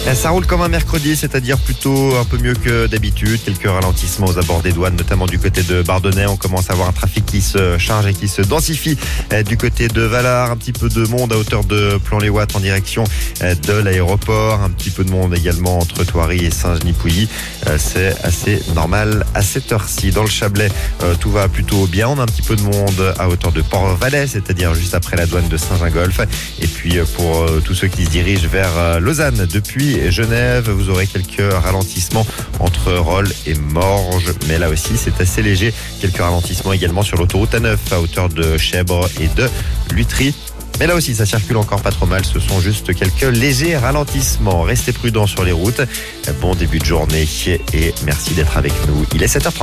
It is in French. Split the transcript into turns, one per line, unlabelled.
Ça roule comme un mercredi, c'est-à-dire plutôt un peu mieux que d'habitude. Quelques ralentissements aux abords des douanes, notamment du côté de Bardonnay. On commence à avoir un trafic qui se charge et qui se densifie du côté de Valard. Un petit peu de monde à hauteur de Plan-les-Ouates en direction de l'aéroport. Un petit peu de monde également entre Thoiry et Saint-Genis-Pouilly. C'est assez normal à cette heure-ci. Dans le Chablais, tout va plutôt bien. On a un petit peu de monde à hauteur de Port-Valais, c'est-à-dire juste après la douane de Saint-Gingolph. Et puis pour tous ceux qui se dirigent vers Lausanne depuis Genève, vous aurez quelques ralentissements entre Rolle et Morges, mais là aussi c'est assez léger. Quelques ralentissements également sur l'autoroute A9 à hauteur de Chèvres et de Lutry. Mais là aussi, ça circule encore pas trop mal. Ce sont juste quelques légers ralentissements. Restez prudents sur les routes. Bon début de journée et merci d'être avec nous. Il est 7h30.